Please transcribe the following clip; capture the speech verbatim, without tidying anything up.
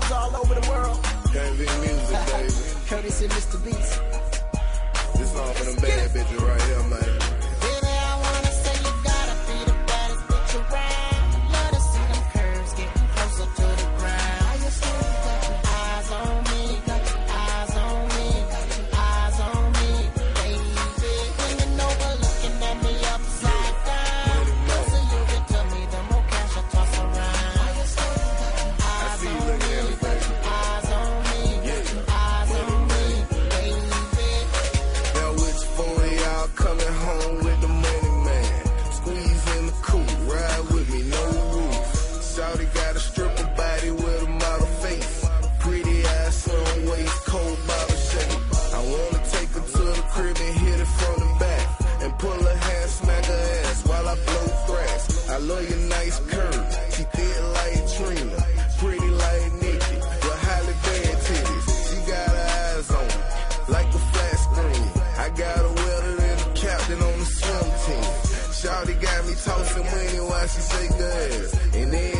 listeners all over the world. K V Music, baby. Curtis and Mister Beats. This song for them bad bitches right here, man. Baby, I wanna say you gotta be the baddest bitch around. Love to see them curves getting closer to the ground. I just know you got your eyes on me, got your eyes on me, got your eyes on me, baby. Leaning over, looking at me upside down. Closer you get to me, the more cash I toss around. I just know you got your eyes on me, got your eyes on me, got your eyes on me, baby. Now which phone y'all coming home with the money, man? Squeeze in the coupe, ride with me, no roof. Shawty got a stripper body with a model face. Pretty ass, some waist, cold bottle shape. I wanna take her to the crib and hit it from the back. And pull her hand, smack her ass while I blow thrash. I love your nice curve, she thick like Trina, pretty like Nikki, with highly bad titties. She got her eyes on me, like a flat screen. I got her wetter than a captain on the swim team. Shawty got me tossing money while she shake her ass. And then